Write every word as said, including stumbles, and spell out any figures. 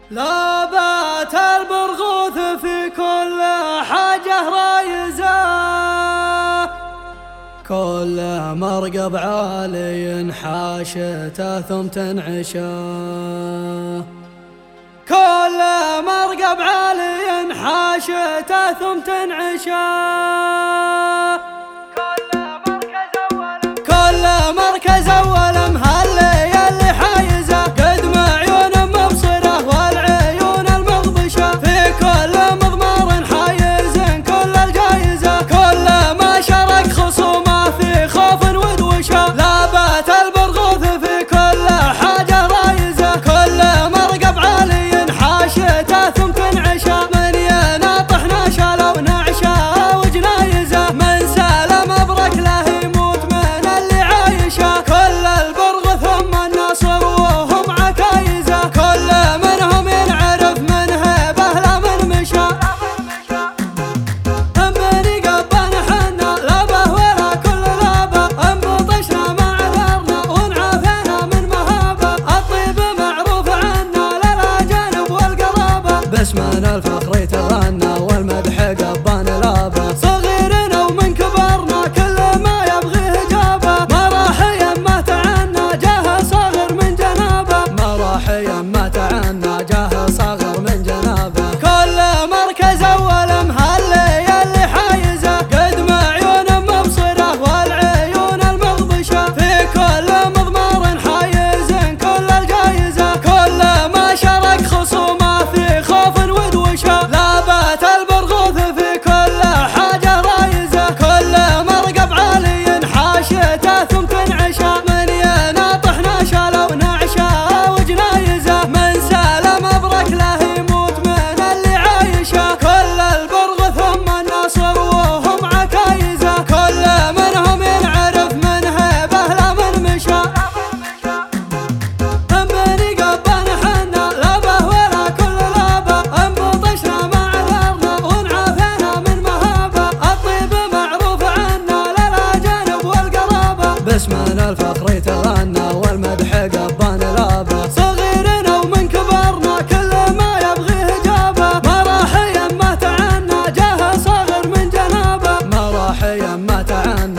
لابت البرغوث في كل حاجة رايزة، كل مرقب عالي حاشته ثم تنعشه، كل مرقب عالي حاشته ثم تنعشه، كل مركز أول مهلي اللي حايزه، قدم عيون مبصرة والعيون المغبشة، في كل مضمار حايز كل الجايزة، كل ما شرك خصومه في خوف ودوشة، لابت البرغوث في كل حاجة رايزة، كل مرقب عالي حاشته ثم تنعشه، من يناطح ناشا ونعشه وجنايزه، من سالم ابرك له يموت من اللي عايشه، كل البرغ ثم النصر وهم عكايزه، كل منهم ينعرف من هيبه لا من مشى، هم بني قبان حنا لابه ولا كل لابه، ام بطشنا مع ذرنا ونعافينا من مهابه، الطيب معروف عنا للاجانب والقرابه، باسمنا الفخر يتغنى والمدح قبان لابه، صغيرنا ومن كبرنا كل ما يبغيه جابه، مراحي ما تعنى جاه صاغر من جنابه، مراحي ما تعنى جاه صاغر من جنابه، كل مركز اول مهلي اللي حايزه، قدم عيون مبصره والعيون المغبشه، في كل مضمار حايز كل الجايزه، كل ما شرك خصومه في خوف ودوشه، لابت البرغوث في كل حاجه رايزه، كل مرقب عالي حاشته ثم تنعشه، من يناطح ناشا ونعشه وجنايزه، من سالم ابرك له يموت من اللي عايشه، كل البرغ ثم النصر وهم عكايزه، كل منهم ينعرف من هيبه لا من مشى، هم بني قبان حنا لابه ولا كل لابه، ام بطشنا مع ذرنا ونعافينا من مهابه، الطيب معروف عنا للاجانب والقرابه، باسمنا الفخر يتغنى والمدح قبان لابه، صغيرنا ومن كبرنا كل ما يبغيه جابه، مراحي ما تعنى جاه صاغر من جنابه، مراحي ما تعنى